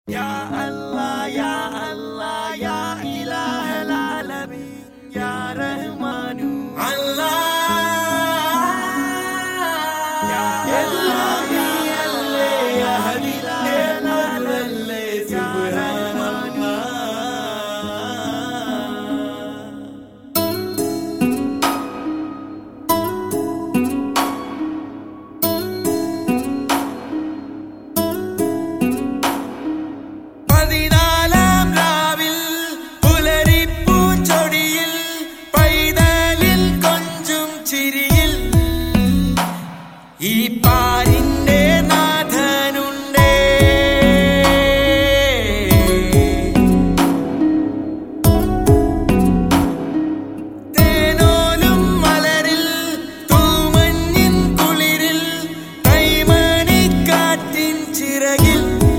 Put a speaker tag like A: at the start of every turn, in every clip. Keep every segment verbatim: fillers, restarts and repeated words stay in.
A: Ya Allah, Ya Allah, Ya Ilahal Alamin, Ya Rahmanu Allah. Ya Allah, Ya Allah, Ya Ilahal Alamin, Ya Rahmanu. പതിനാലാം രാവിൽ പുലരിപ്പൂച്ചൊടിയിൽ പൈതലിൽ കൊഞ്ചും ചിരിയിൽ ഈ പാരിന്റെ നാഥനുണ്ടേ. തേനോലും മലരിൽ തൂമഞ്ഞിൻ കുളിരിൽ കൈമണിക്കാറ്റിൻ ചിറകിൽ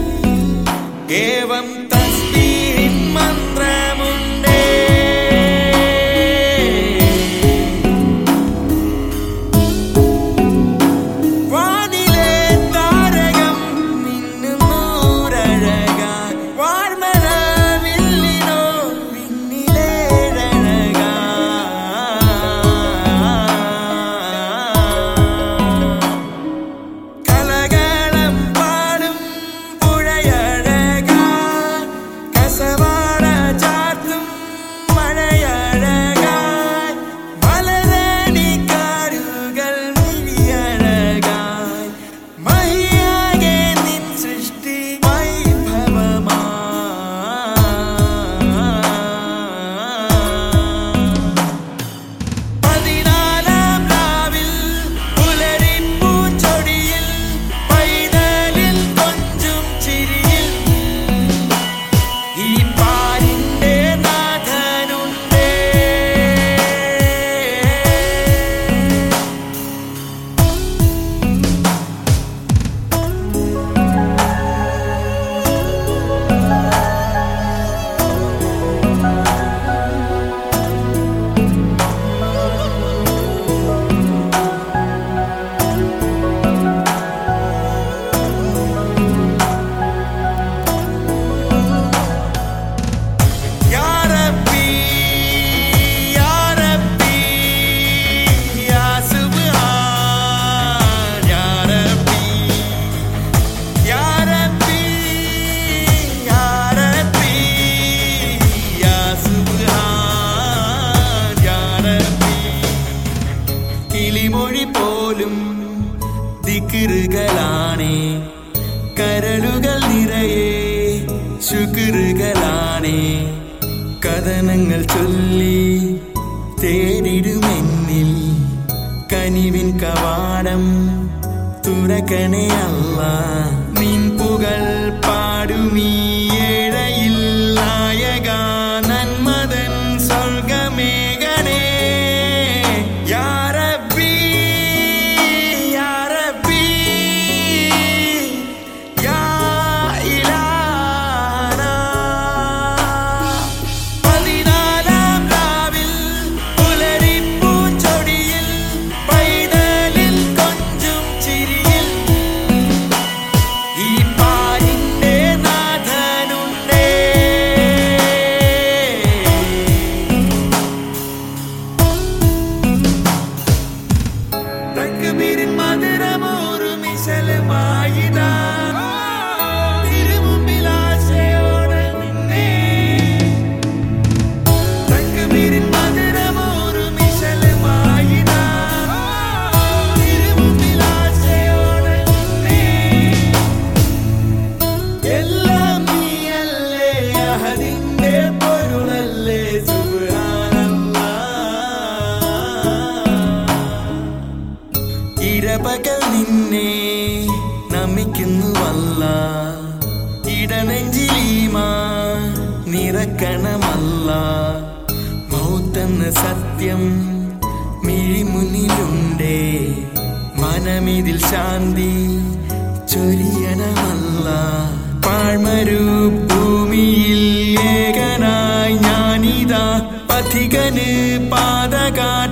A: ഏവം തസ്ബീഹിൻ മന്ത്രമുണ്ടേ. വാനിലെ താരകം മിന്നുന്നൂരഴകാൻ വാർമഴവില്ലിനോ പിന്നിലേഴഴകാൻ കലകളം പാടും പുഴയഴകാൻ കസവാട ചാർത്തും മഴയഴകാൻ മലരണിക്കാരുകൾ മിഴിയഴകാൻ മഹിയാകെ നിൻ സൃഷ്ടി വൈഭവമാ. പതിനാലാം രാവിൽ പുലരിപ്പൂച്ചൊടിയിൽ പൈതലിൽ കൊഞ്ചും ചിരിയിൽ ഈ പാരിന്റെ നാഥനുണ്ടേ. യാ റബ്ബി, യാ റബ്ബി, യാ സുബ്ഹാൻ, യാ റബ്ബി, യാ റബ്ബി, യാ റബ്ബി, യാ സുബ്ഹാൻ, യാ റബ്ബി. കിളിമൊഴി പോലും ദിക്റുകളാണേ, കരളുകൾ നിറയെ ശുക്റുകളാണേ. കഥനങ്ങൾ ചൊല്ലി തേടിടുമെന്നിൽ കനിവിൻ കവാടം തുറക്കണേ അല്ലാ. നിൻ പുകൾ പാടുമീ ഏഴയിൽ നായക നന്മതൻ സ്വർഗമേഘനേ. യാ റബ്ബി, യാ റബ്ബി, യാ ഇലാഹാനാ. പതിനാലാം രാവിൽ പുലരിപ്പൂച്ചൊടിയിൽ പൈതലിൽ കൊഞ്ചും ചിരിയിൽ ഈ പാരിന്റെ നാഥനുണ്ടേ. തക്ബീരിൻ മധുരമൂറും ഇശലുമായിതാ തിരുമുമ്പിൽ ആശയോടെ നിന്നെ. തക്ബീരിൻ മധുരമൂറും ഇശലുമായിതാ തിരുമുമ്പിൽ ആശയോടെ നിന്നെ. എല്ലാം നീയല്ലേ, അഹദിന്റെ പൊരുളല്ലേ, സുബ്ഹാനല്ലാഹ്. ഇരപകൽ നിന്നെ നമിക്കുന്നുവല്ല, ഇടനെഞ്ചിലീമാ നിറക്കണമല്ല. മൗത്തെന്ന സത്യം മിഴിമുന്നിലുണ്ടേ, മനമിതിൽ ശാന്തി ചൊരിയണമല്ല. പാഴ്മരുഭൂമിയിൽ ഏകനായി ഞാനിതാ പഥികന് പാതകാൻ